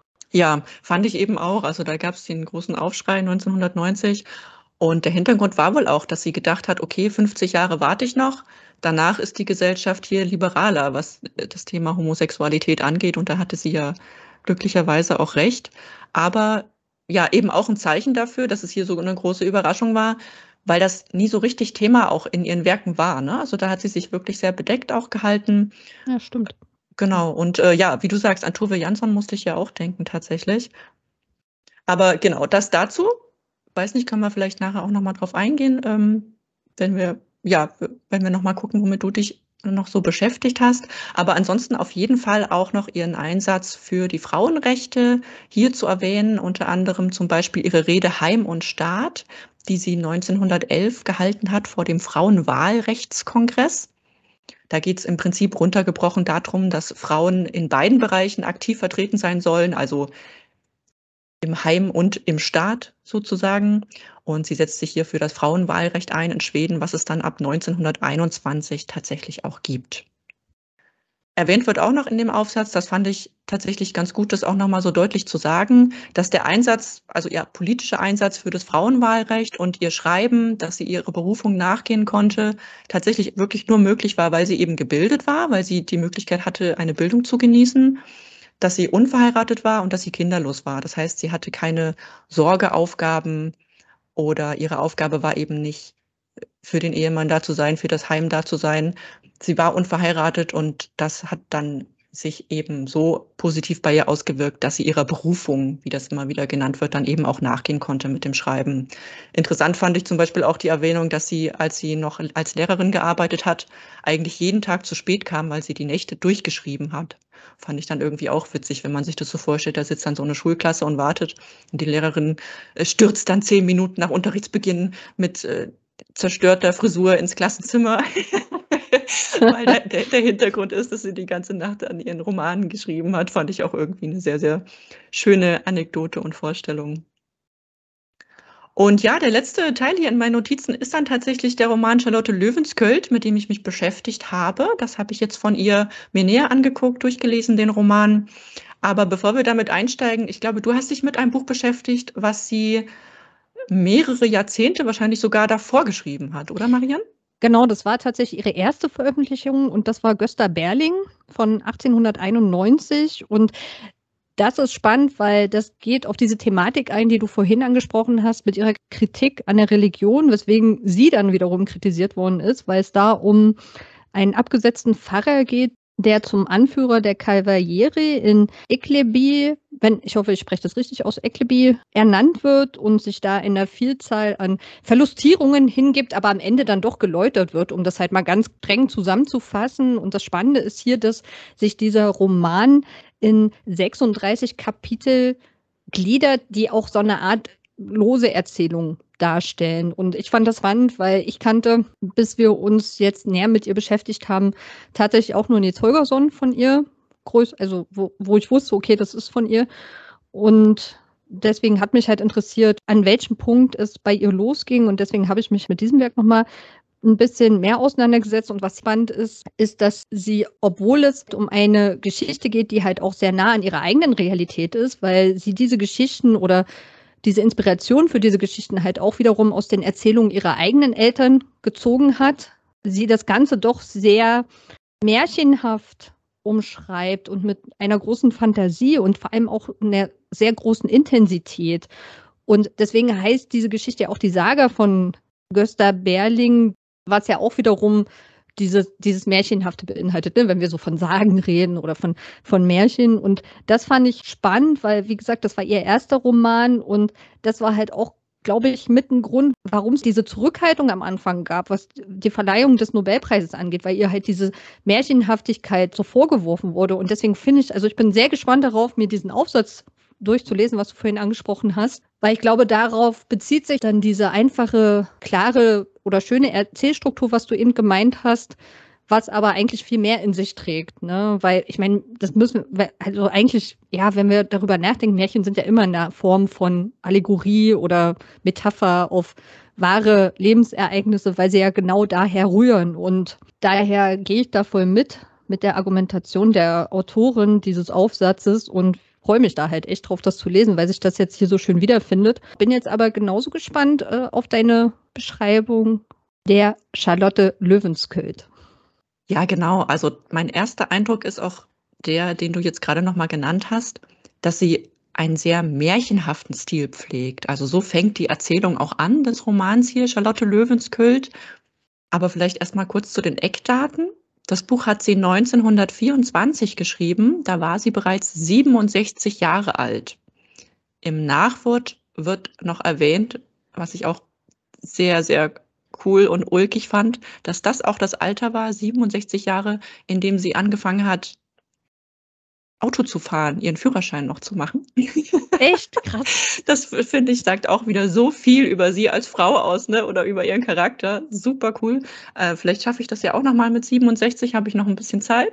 B: Ja, fand ich eben auch. Also da gab es den großen Aufschrei neunzehnhundertneunzig. Und der Hintergrund war wohl auch, dass sie gedacht hat, okay, fünfzig Jahre warte ich noch. Danach ist die Gesellschaft hier liberaler, was das Thema Homosexualität angeht. Und da hatte sie ja glücklicherweise auch recht. Aber ja, eben auch ein Zeichen dafür, dass es hier so eine große Überraschung war, weil das nie so richtig Thema auch in ihren Werken war, ne? Also, da hat sie sich wirklich sehr bedeckt auch gehalten.
A: Ja, stimmt.
B: Genau und, äh, ja, wie du sagst, an Tove Jansson musste ich ja auch denken tatsächlich. Aber genau, das dazu. Weiß nicht, können wir vielleicht nachher auch noch mal drauf eingehen, ähm, wenn wir ja, wenn wir noch mal gucken, womit du dich noch so beschäftigt hast. Aber ansonsten auf jeden Fall auch noch ihren Einsatz für die Frauenrechte hier zu erwähnen, unter anderem zum Beispiel ihre Rede „Heim und Staat", die sie neunzehnhundertelf gehalten hat vor dem Frauenwahlrechtskongress. Da geht's im Prinzip runtergebrochen darum, dass Frauen in beiden Bereichen aktiv vertreten sein sollen, also im Heim und im Staat sozusagen. Und sie setzt sich hier für das Frauenwahlrecht ein in Schweden, was es dann ab neunzehnhunderteinundzwanzig tatsächlich auch gibt. Erwähnt wird auch noch in dem Aufsatz, das fand ich tatsächlich ganz gut, das auch noch mal so deutlich zu sagen, dass der Einsatz, also ihr politischer Einsatz für das Frauenwahlrecht und ihr Schreiben, dass sie ihrer Berufung nachgehen konnte, tatsächlich wirklich nur möglich war, weil sie eben gebildet war, weil sie die Möglichkeit hatte, eine Bildung zu genießen, dass sie unverheiratet war und dass sie kinderlos war. Das heißt, sie hatte keine Sorgeaufgaben oder ihre Aufgabe war eben nicht, für den Ehemann da zu sein, für das Heim da zu sein. Sie war unverheiratet und das hat dann sich eben so positiv bei ihr ausgewirkt, dass sie ihrer Berufung, wie das immer wieder genannt wird, dann eben auch nachgehen konnte mit dem Schreiben. Interessant fand ich zum Beispiel auch die Erwähnung, dass sie, als sie noch als Lehrerin gearbeitet hat, eigentlich jeden Tag zu spät kam, weil sie die Nächte durchgeschrieben hat. Fand ich dann irgendwie auch witzig, wenn man sich das so vorstellt, da sitzt dann so eine Schulklasse und wartet und die Lehrerin äh, stürzt dann zehn Minuten nach Unterrichtsbeginn mit äh, zerstörter Frisur ins Klassenzimmer, weil der, der, der Hintergrund ist, dass sie die ganze Nacht an ihren Romanen geschrieben hat, fand ich auch irgendwie eine sehr, sehr schöne Anekdote und Vorstellung. Und ja, der letzte Teil hier in meinen Notizen ist dann tatsächlich der Roman Charlotte Löwensköld, mit dem ich mich beschäftigt habe. Das habe ich jetzt von ihr mir näher angeguckt, durchgelesen, den Roman. Aber bevor wir damit einsteigen, ich glaube, du hast dich mit einem Buch beschäftigt, was sie mehrere Jahrzehnte, wahrscheinlich sogar davor geschrieben hat, oder Marianne?
A: Genau, das war tatsächlich ihre erste Veröffentlichung und das war Gösta Berling von achtzehnhunderteinundneunzig. Und das ist spannend, weil das geht auf diese Thematik ein, die du vorhin angesprochen hast, mit ihrer Kritik an der Religion, weswegen sie dann wiederum kritisiert worden ist, weil es da um einen abgesetzten Pfarrer geht, der zum Anführer der Cavalieri in Ekleby, wenn ich hoffe, ich spreche das richtig aus, Ekleby ernannt wird und sich da in einer Vielzahl an Verlustierungen hingibt, aber am Ende dann doch geläutert wird, um das halt mal ganz streng zusammenzufassen. Und das Spannende ist hier, dass sich dieser Roman in sechsunddreißig Kapitel gliedert, die auch so eine Art lose Erzählung darstellen. Und ich fand das spannend, weil ich kannte, bis wir uns jetzt näher mit ihr beschäftigt haben, tatsächlich auch nur Nils Holgersson von ihr, also wo, wo ich wusste, okay, das ist von ihr. Und deswegen hat mich halt interessiert, an welchem Punkt es bei ihr losging. Und deswegen habe ich mich mit diesem Werk nochmal ein bisschen mehr auseinandergesetzt. Und was spannend ist, ist, dass sie, obwohl es um eine Geschichte geht, die halt auch sehr nah an ihrer eigenen Realität ist, weil sie diese Geschichten oder diese Inspiration für diese Geschichten halt auch wiederum aus den Erzählungen ihrer eigenen Eltern gezogen hat, sie das Ganze doch sehr märchenhaft umschreibt und mit einer großen Fantasie und vor allem auch einer sehr großen Intensität. Und deswegen heißt diese Geschichte auch die Saga von Gösta Berling, was ja auch wiederum dieses, dieses Märchenhafte beinhaltet, ne? Wenn wir so von Sagen reden oder von, von Märchen. Und das fand ich spannend, weil, wie gesagt, das war ihr erster Roman und das war halt auch, glaube ich, mit ein Grund, warum es diese Zurückhaltung am Anfang gab, was die Verleihung des Nobelpreises angeht, weil ihr halt diese Märchenhaftigkeit so vorgeworfen wurde. Und deswegen finde ich, also ich bin sehr gespannt darauf, mir diesen Aufsatz durchzulesen, was du vorhin angesprochen hast, weil ich glaube, darauf bezieht sich dann diese einfache, klare oder schöne Erzählstruktur, was du eben gemeint hast, was aber eigentlich viel mehr in sich trägt, ne? Weil ich meine, das müssen, also eigentlich, ja, wenn wir darüber nachdenken, Märchen sind ja immer in der Form von Allegorie oder Metapher auf wahre Lebensereignisse, weil sie ja genau daher rühren. Und daher gehe ich da voll mit, mit der Argumentation der Autorin dieses Aufsatzes und freue mich da halt echt drauf, das zu lesen, weil sich das jetzt hier so schön wiederfindet. Bin jetzt aber genauso gespannt äh, auf deine Beschreibung der Charlotte Löwensköld.
B: Ja, genau. Also mein erster Eindruck ist auch der, den du jetzt gerade noch mal genannt hast, dass sie einen sehr märchenhaften Stil pflegt. Also so fängt die Erzählung auch an des Romans hier, Charlotte Löwensköld. Aber vielleicht erst mal kurz zu den Eckdaten. Das Buch hat sie neunzehnhundertvierundzwanzig geschrieben, da war sie bereits siebenundsechzig Jahre alt. Im Nachwort wird noch erwähnt, was ich auch sehr, sehr cool und ulkig fand, dass das auch das Alter war, siebenundsechzig Jahre, in dem sie angefangen hat, Auto zu fahren, ihren Führerschein noch zu machen.
A: Echt? Krass.
B: Das finde ich, sagt auch wieder so viel über sie als Frau aus, ne, oder über ihren Charakter. Super cool. Äh, vielleicht schaffe ich das ja auch noch mal mit siebenundsechzig, habe ich noch ein bisschen Zeit.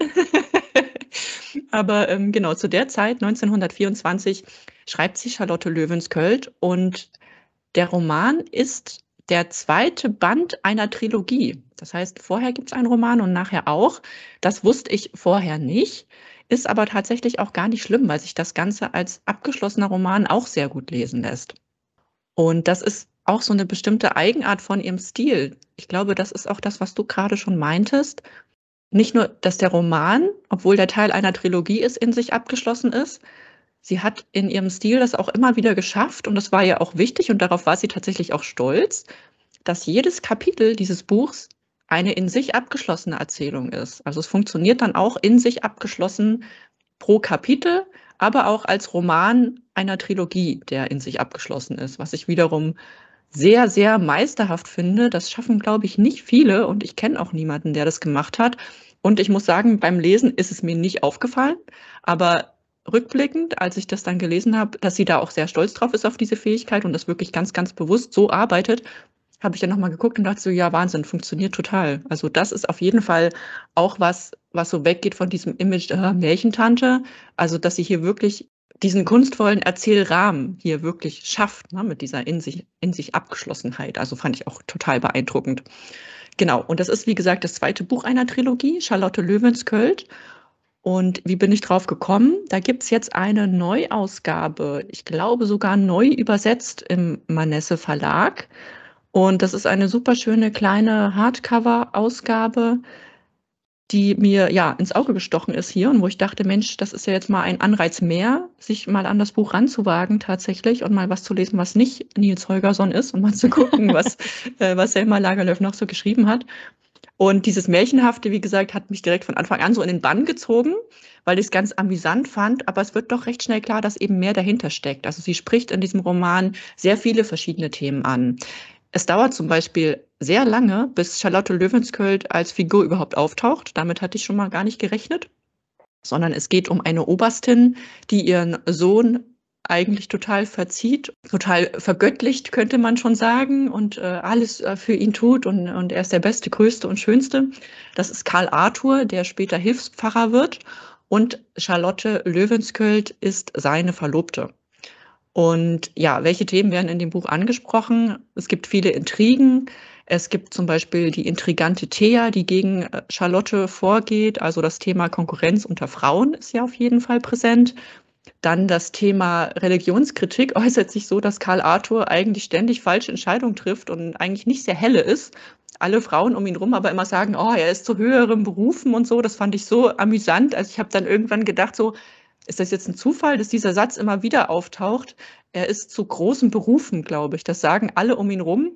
B: Aber ähm, genau, zu der Zeit, neunzehnhundertvierundzwanzig, schreibt sie Charlotte Löwensköld und der Roman ist der zweite Band einer Trilogie. Das heißt, vorher gibt es einen Roman und nachher auch. Das wusste ich vorher nicht, ist aber tatsächlich auch gar nicht schlimm, weil sich das Ganze als abgeschlossener Roman auch sehr gut lesen lässt. Und das ist auch so eine bestimmte Eigenart von ihrem Stil. Ich glaube, das ist auch das, was du gerade schon meintest. Nicht nur, dass der Roman, obwohl der Teil einer Trilogie ist, in sich abgeschlossen ist. Sie hat in ihrem Stil das auch immer wieder geschafft und das war ja auch wichtig und darauf war sie tatsächlich auch stolz, dass jedes Kapitel dieses Buchs eine in sich abgeschlossene Erzählung ist. Also es funktioniert dann auch in sich abgeschlossen pro Kapitel, aber auch als Roman einer Trilogie, der in sich abgeschlossen ist, was ich wiederum sehr, sehr meisterhaft finde. Das schaffen, glaube ich, nicht viele und ich kenne auch niemanden, der das gemacht hat. Und ich muss sagen, beim Lesen ist es mir nicht aufgefallen, aber rückblickend, als ich das dann gelesen habe, dass sie da auch sehr stolz drauf ist auf diese Fähigkeit und das wirklich ganz, ganz bewusst so arbeitet, habe ich dann nochmal geguckt und dachte so, ja, Wahnsinn, funktioniert total. Also das ist auf jeden Fall auch was, was so weggeht von diesem Image äh, Märchentante. Also dass sie hier wirklich diesen kunstvollen Erzählrahmen hier wirklich schafft, ne, mit dieser in sich, in sich Abgeschlossenheit. Also fand ich auch total beeindruckend. Genau, und das ist, wie gesagt, das zweite Buch einer Trilogie, Charlotte Löwensköld. Und wie bin ich drauf gekommen? Da gibt es jetzt eine Neuausgabe, ich glaube sogar neu übersetzt im Manesse Verlag. Und das ist eine super schöne kleine Hardcover-Ausgabe, die mir ja ins Auge gestochen ist hier und wo ich dachte, Mensch, das ist ja jetzt mal ein Anreiz mehr, sich mal an das Buch ranzuwagen tatsächlich und mal was zu lesen, was nicht Nils Holgersson ist und mal zu gucken, was, äh, was Selma Lagerlöf noch so geschrieben hat. Und dieses Märchenhafte, wie gesagt, hat mich direkt von Anfang an so in den Bann gezogen, weil ich es ganz amüsant fand. Aber es wird doch recht schnell klar, dass eben mehr dahinter steckt. Also sie spricht in diesem Roman sehr viele verschiedene Themen an. Es dauert zum Beispiel sehr lange, bis Charlotte Löwensköld als Figur überhaupt auftaucht. Damit hatte ich schon mal gar nicht gerechnet. Sondern es geht um eine Oberstin, die ihren Sohn eigentlich total verzieht, total vergöttlicht, könnte man schon sagen, und äh, alles äh, für ihn tut und, und er ist der Beste, Größte und Schönste. Das ist Karl Arthur, der später Hilfspfarrer wird und Charlotte Löwensköld ist seine Verlobte. Und ja, welche Themen werden in dem Buch angesprochen? Es gibt viele Intrigen. Es gibt zum Beispiel die intrigante Thea, die gegen Charlotte vorgeht. Also das Thema Konkurrenz unter Frauen ist ja auf jeden Fall präsent. Dann das Thema Religionskritik äußert sich so, dass Karl Arthur eigentlich ständig falsche Entscheidungen trifft und eigentlich nicht sehr helle ist. Alle Frauen um ihn rum aber immer sagen, oh, er ist zu höheren Berufen und so. Das fand ich so amüsant. Also ich habe dann irgendwann gedacht, so, ist das jetzt ein Zufall, dass dieser Satz immer wieder auftaucht? Er ist zu großen Berufen, glaube ich. Das sagen alle um ihn rum.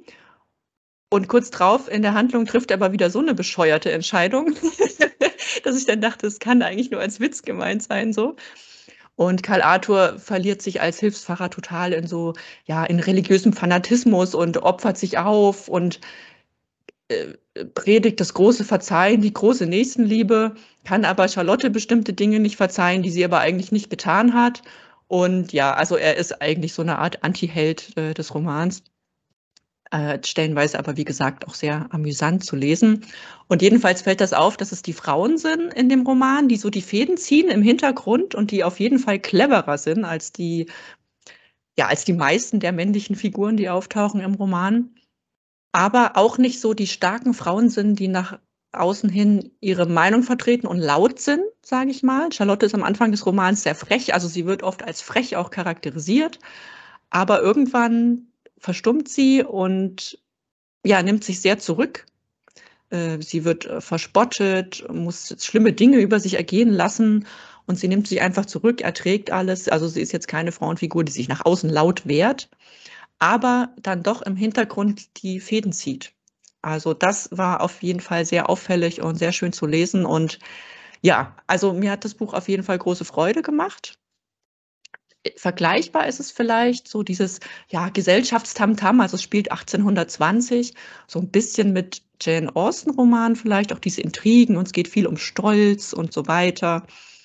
B: Und kurz drauf in der Handlung trifft er aber wieder so eine bescheuerte Entscheidung, dass ich dann dachte, es kann eigentlich nur als Witz gemeint sein, so. Und Karl Arthur verliert sich als Hilfspfarrer total in so, ja, in religiösem Fanatismus und opfert sich auf und äh, predigt das große Verzeihen, die große Nächstenliebe, kann aber Charlotte bestimmte Dinge nicht verzeihen, die sie aber eigentlich nicht getan hat. Und ja, also er ist eigentlich so eine Art Anti-Held äh, des Romans. Äh, stellenweise aber, wie gesagt, auch sehr amüsant zu lesen. Und jedenfalls fällt das auf, dass es die Frauen sind in dem Roman, die so die Fäden ziehen im Hintergrund und die auf jeden Fall cleverer sind als die, ja, als die meisten der männlichen Figuren, die auftauchen im Roman. Aber auch nicht so die starken Frauen sind, die nach außen hin ihre Meinung vertreten und laut sind, sage ich mal. Charlotte ist am Anfang des Romans sehr frech, also sie wird oft als frech auch charakterisiert. Aber irgendwann verstummt sie und ja, nimmt sich sehr zurück. Äh, sie wird äh, verspottet, muss schlimme Dinge über sich ergehen lassen und sie nimmt sich einfach zurück, erträgt alles. Also sie ist jetzt keine Frauenfigur, die sich nach außen laut wehrt, aber dann doch im Hintergrund die Fäden zieht. Also das war auf jeden Fall sehr auffällig und sehr schön zu lesen. Und ja, also mir hat das Buch auf jeden Fall große Freude gemacht. Vergleichbar ist es vielleicht so dieses ja, Gesellschaftstamtam, also es spielt achtzehnhundertzwanzig, so ein bisschen mit Jane Austen-Roman vielleicht, auch diese Intrigen und es geht viel um Stolz und so weiter.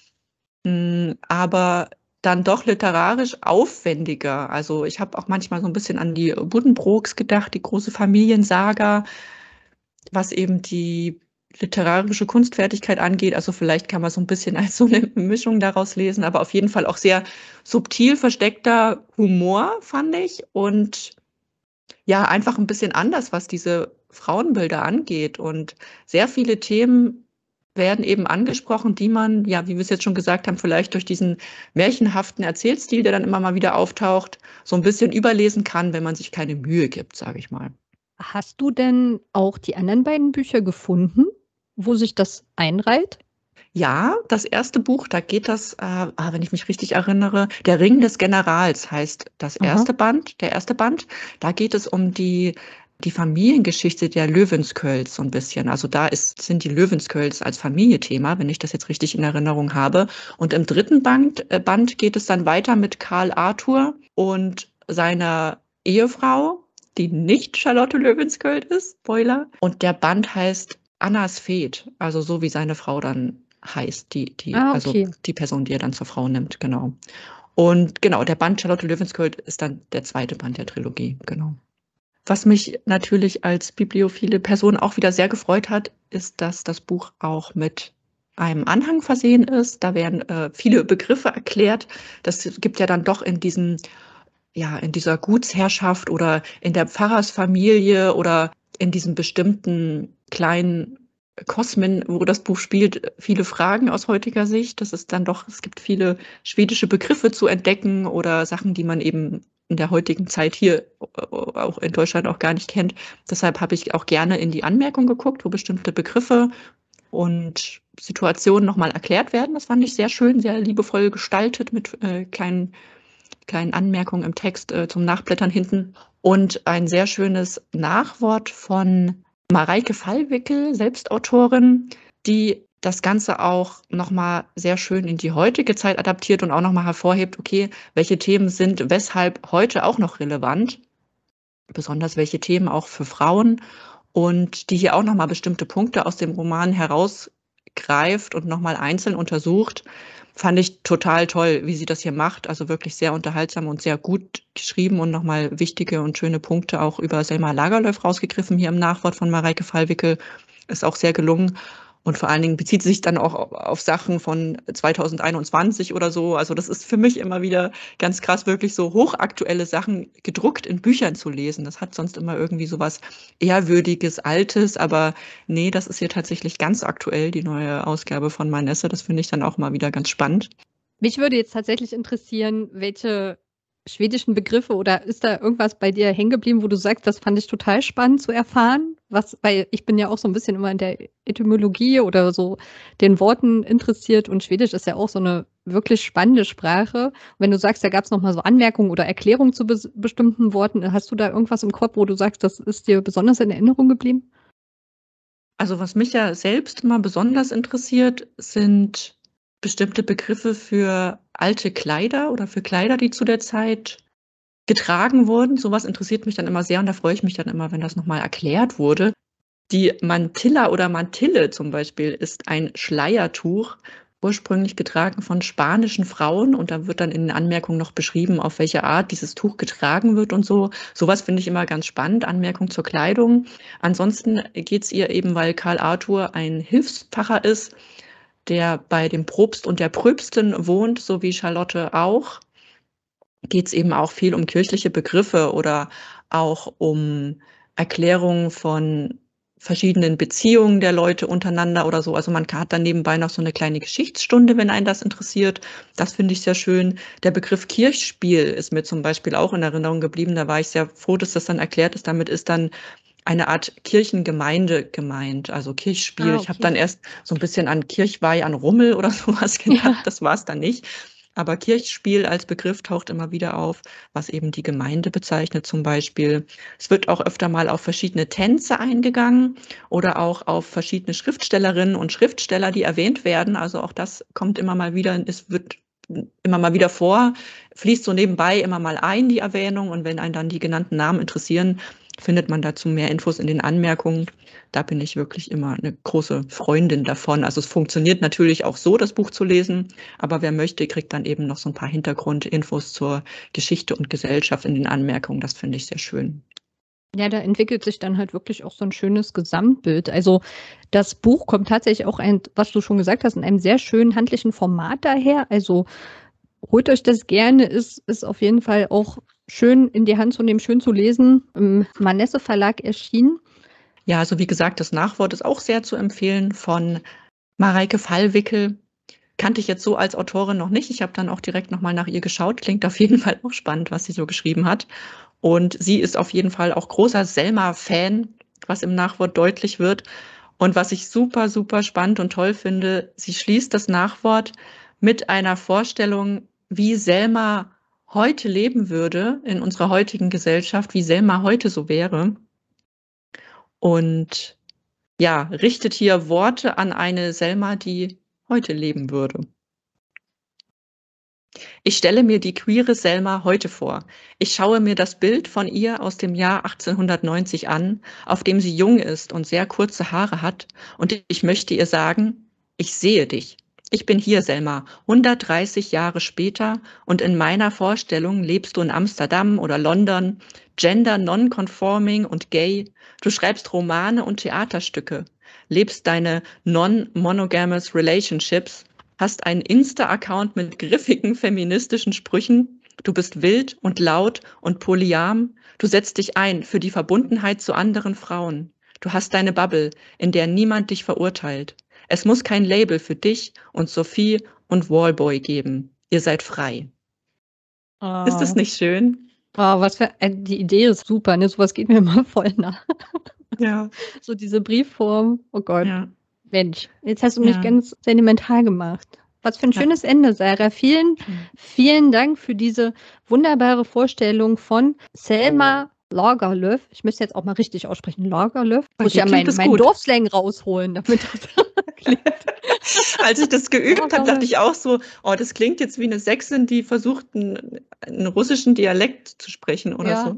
B: Aber dann doch literarisch aufwendiger. Also ich habe auch manchmal so ein bisschen an die Buddenbrooks gedacht, die große Familiensaga, was eben die literarische Kunstfertigkeit angeht. Also vielleicht kann man so ein bisschen als so eine Mischung daraus lesen, aber auf jeden Fall auch sehr subtil versteckter Humor, fand ich. Und ja, einfach ein bisschen anders, was diese Frauenbilder angeht. Und sehr viele Themen werden eben angesprochen, die man, ja, wie wir es jetzt schon gesagt haben, vielleicht durch diesen märchenhaften Erzählstil, der dann immer mal wieder auftaucht, so ein bisschen überlesen kann, wenn man sich keine Mühe gibt, sage ich mal.
A: Hast du denn auch die anderen beiden Bücher gefunden, wo sich das einreiht?
B: Ja, das erste Buch, da geht das, äh, ah, wenn ich mich richtig erinnere, Der Ring des Generals heißt das
A: Aha.
B: erste Band, der erste Band. Da geht es um die, die Familiengeschichte der Löwenskölds so ein bisschen. Also da ist, sind die Löwenskölds als Familienthema, wenn ich das jetzt richtig in Erinnerung habe. Und im dritten Band, äh, Band geht es dann weiter mit Karl Arthur und seiner Ehefrau, die nicht Charlotte Löwensköld ist, Spoiler. Und der Band heißt Annas Fehd, also so wie seine Frau dann heißt, die, die,
A: Ah,
B: also
A: okay.
B: die Person, die er dann zur Frau nimmt, genau. Und genau, der Band Charlotte Löwensköld ist dann der zweite Band der Trilogie, genau. Was mich natürlich als bibliophile Person auch wieder sehr gefreut hat, ist, dass das Buch auch mit einem Anhang versehen ist. Da werden äh, viele Begriffe erklärt. Das gibt ja dann doch in diesen, ja, in dieser Gutsherrschaft oder in der Pfarrersfamilie oder in diesem bestimmten kleinen Kosmen, wo das Buch spielt, viele Fragen aus heutiger Sicht. Das ist dann doch, es gibt viele schwedische Begriffe zu entdecken oder Sachen, die man eben in der heutigen Zeit hier auch in Deutschland auch gar nicht kennt. Deshalb habe ich auch gerne in die Anmerkung geguckt, wo bestimmte Begriffe und Situationen nochmal erklärt werden. Das fand ich sehr schön, sehr liebevoll gestaltet mit äh, kleinen, kleinen Anmerkungen im Text äh, zum Nachblättern hinten. Und ein sehr schönes Nachwort von Mareike Fallwickel, Selbstautorin, die das Ganze auch nochmal sehr schön in die heutige Zeit adaptiert und auch nochmal hervorhebt, okay, welche Themen sind weshalb heute auch noch relevant, besonders welche Themen auch für Frauen und die hier auch nochmal bestimmte Punkte aus dem Roman herausgreift und nochmal einzeln untersucht. Fand ich total toll, wie sie das hier macht. Also wirklich sehr unterhaltsam und sehr gut geschrieben und nochmal wichtige und schöne Punkte auch über Selma Lagerlöf rausgegriffen hier im Nachwort von Mareike Fallwickel. Ist auch sehr gelungen. Und vor allen Dingen bezieht sie sich dann auch auf Sachen von zweitausendeinundzwanzig oder so. Also das ist für mich immer wieder ganz krass, wirklich so hochaktuelle Sachen gedruckt in Büchern zu lesen. Das hat sonst immer irgendwie so was Ehrwürdiges, Altes, aber nee, das ist hier tatsächlich ganz aktuell, die neue Ausgabe von Manesse. Das finde ich dann auch mal wieder ganz spannend.
A: Mich würde jetzt tatsächlich interessieren, welche schwedischen Begriffe oder ist da irgendwas bei dir hängen geblieben, wo du sagst, das fand ich total spannend zu erfahren? Was, weil ich bin ja auch so ein bisschen immer in der Etymologie oder so den Worten interessiert und Schwedisch ist ja auch so eine wirklich spannende Sprache. Wenn du sagst, da gab es nochmal so Anmerkungen oder Erklärungen zu bes bestimmten Worten, hast du da irgendwas im Kopf, wo du sagst, das ist dir besonders in Erinnerung geblieben?
B: Also was mich ja selbst immer besonders interessiert, sind bestimmte Begriffe für alte Kleider oder für Kleider, die zu der Zeit getragen wurden. Sowas interessiert mich dann immer sehr und da freue ich mich dann immer, wenn das nochmal erklärt wurde. Die Mantilla oder Mantille zum Beispiel ist ein Schleiertuch, ursprünglich getragen von spanischen Frauen und da wird dann in den Anmerkungen noch beschrieben, auf welche Art dieses Tuch getragen wird und so. Sowas finde ich immer ganz spannend, Anmerkung zur Kleidung. Ansonsten geht es ihr eben, weil Karl Arthur ein Hilfspfarrer ist, der bei dem Propst und der Pröpstin wohnt, so wie Charlotte auch, geht es eben auch viel um kirchliche Begriffe oder auch um Erklärungen von verschiedenen Beziehungen der Leute untereinander oder so. Also man hat dann nebenbei noch so eine kleine Geschichtsstunde, wenn einen das interessiert. Das finde ich sehr schön. Der Begriff Kirchspiel ist mir zum Beispiel auch in Erinnerung geblieben. Da war ich sehr froh, dass das dann erklärt ist. Damit ist dann eine Art Kirchengemeinde gemeint, also Kirchspiel.
A: Ah,
B: Ich habe
A: okay.
B: dann erst so ein bisschen an Kirchweih, an Rummel oder sowas gedacht,
A: Ja.
B: das war es dann nicht. Aber Kirchspiel als Begriff taucht immer wieder auf, was eben die Gemeinde bezeichnet zum Beispiel. Es wird auch öfter mal auf verschiedene Tänze eingegangen oder auch auf verschiedene Schriftstellerinnen und Schriftsteller, die erwähnt werden. Also auch das kommt immer mal wieder, es wird immer mal wieder vor, fließt so nebenbei immer mal ein, die Erwähnung. Und wenn einen dann die genannten Namen interessieren, findet man dazu mehr Infos in den Anmerkungen. Da bin ich wirklich immer eine große Freundin davon. Also es funktioniert natürlich auch so, das Buch zu lesen, aber wer möchte, kriegt dann eben noch so ein paar Hintergrundinfos zur Geschichte und Gesellschaft in den Anmerkungen. Das finde ich sehr schön.
A: Ja, da entwickelt sich dann halt wirklich auch so ein schönes Gesamtbild. Also das Buch kommt tatsächlich auch, ein, was du schon gesagt hast, in einem sehr schönen handlichen Format daher. Also holt euch das gerne, ist, ist auf jeden Fall auch schön in die Hand zu nehmen, schön zu lesen. Im Manesse Verlag erschienen.
B: Ja, also wie gesagt, das Nachwort ist auch sehr zu empfehlen von Mareike Fallwickel. Kannte ich jetzt so als Autorin noch nicht. Ich habe dann auch direkt nochmal nach ihr geschaut. Klingt auf jeden Fall auch spannend, was sie so geschrieben hat. Und sie ist auf jeden Fall auch großer Selma-Fan, was im Nachwort deutlich wird. Und was ich super, super spannend und toll finde, sie schließt das Nachwort mit einer Vorstellung, wie Selma heute leben würde in unserer heutigen Gesellschaft, wie Selma heute so wäre. Und ja, richtet hier Worte an eine Selma, die heute leben würde. Ich stelle mir die queere Selma heute vor. Ich schaue mir das Bild von ihr aus dem Jahr achtzehnhundertneunzig an, auf dem sie jung ist und sehr kurze Haare hat, und ich möchte ihr sagen, ich sehe dich. Ich bin hier, Selma, hundertdreißig Jahre später, und in meiner Vorstellung lebst du in Amsterdam oder London, gender non-conforming und gay. Du schreibst Romane und Theaterstücke, lebst deine non-monogamous relationships, hast einen Insta-Account mit griffigen feministischen Sprüchen, du bist wild und laut und polyam, du setzt dich ein für die Verbundenheit zu anderen Frauen. Du hast deine Bubble, in der niemand dich verurteilt. Es muss kein Label für dich und Sophie und Wallboy geben. Ihr seid frei.
A: Oh.
B: Ist das nicht schön?
A: Oh, was für, äh, die Idee ist super, ne? Sowas geht mir immer voll nach.
B: Ja.
A: So diese Briefform. Oh Gott.
B: Ja.
A: Mensch, jetzt hast du mich
B: Ja.
A: ganz sentimental gemacht. Was für ein
B: Ja.
A: schönes Ende, Sarah. Vielen, vielen Dank für diese wunderbare Vorstellung von Selma Lagerlöf. Ich müsste jetzt auch mal richtig aussprechen. Lagerlöf.
B: Bei
A: Muss
B: dir
A: ja
B: klingt
A: mein,
B: es
A: mein
B: gut.
A: Dorfslang rausholen, damit das klingt.
B: Als ich das geübt habe,
A: Lagerlöf.
B: dachte ich auch so, oh, das klingt jetzt wie eine Sächsin, die versucht, einen, einen russischen Dialekt zu sprechen oder
A: Ja.
B: so.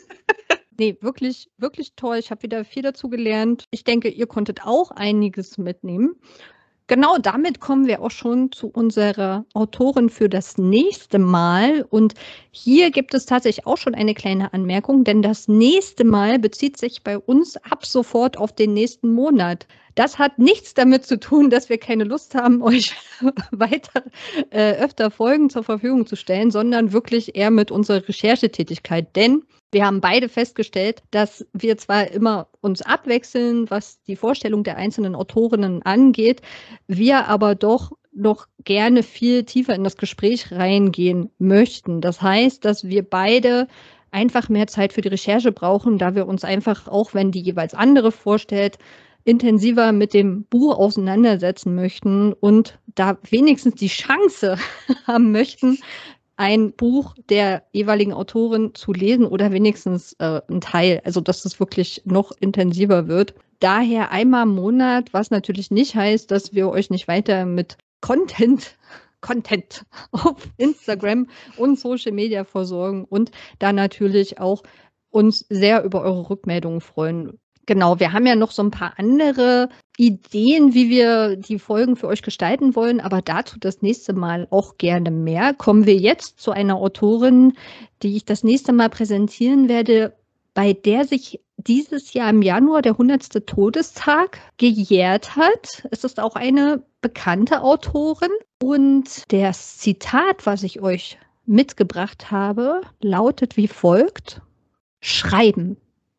A: Nee, wirklich, wirklich toll. Ich habe wieder viel dazu gelernt. Ich denke, ihr konntet auch einiges mitnehmen. Genau, damit kommen wir auch schon zu unserer Autorin für das nächste Mal. Und hier gibt es tatsächlich auch schon eine kleine Anmerkung, denn das nächste Mal bezieht sich bei uns ab sofort auf den nächsten Monat. Das hat nichts damit zu tun, dass wir keine Lust haben, euch weiter äh, öfter Folgen zur Verfügung zu stellen, sondern wirklich eher mit unserer Recherchetätigkeit. Denn wir haben beide festgestellt, dass wir zwar immer uns abwechseln, was die Vorstellung der einzelnen Autorinnen angeht, wir aber doch noch gerne viel tiefer in das Gespräch reingehen möchten. Das heißt, dass wir beide einfach mehr Zeit für die Recherche brauchen, da wir uns einfach, auch wenn die jeweils andere vorstellt, intensiver mit dem Buch auseinandersetzen möchten und da wenigstens die Chance haben möchten, ein Buch der jeweiligen Autorin zu lesen oder wenigstens äh, ein Teil, also dass es wirklich noch intensiver wird. Daher einmal im Monat, was natürlich nicht heißt, dass wir euch nicht weiter mit Content, Content auf Instagram und Social Media versorgen und da natürlich auch uns sehr über eure Rückmeldungen freuen. Genau, wir haben ja noch so ein paar andere Ideen, wie wir die Folgen für euch gestalten wollen, aber dazu das nächste Mal auch gerne mehr. Kommen wir jetzt zu einer Autorin, die ich das nächste Mal präsentieren werde, bei der sich dieses Jahr im Januar der hundertste Todestag gejährt hat. Es ist auch eine bekannte Autorin und das Zitat, was ich euch mitgebracht habe, lautet wie folgt: Schreiben.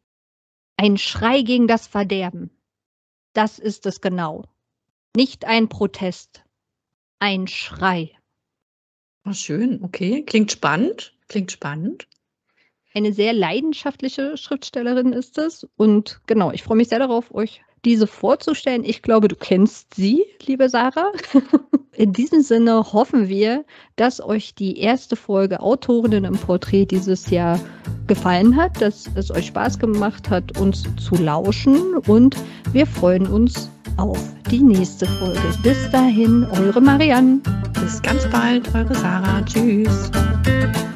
A: Ein Schrei gegen das Verderben. Das ist es genau. Nicht ein Protest. Ein Schrei.
B: Oh, schön, okay. Klingt spannend. Klingt spannend.
A: Eine sehr leidenschaftliche Schriftstellerin ist es. Und genau, ich freue mich sehr darauf, euch diese vorzustellen. Ich glaube, du kennst sie, liebe Sarah. In diesem Sinne hoffen wir, dass euch die erste Folge Autorinnen im Porträt dieses Jahr gefallen hat, dass es euch Spaß gemacht hat, uns zu lauschen. Und wir freuen uns auf die nächste Folge. Bis dahin, eure Marianne.
B: Bis ganz bald, eure Sarah. Tschüss.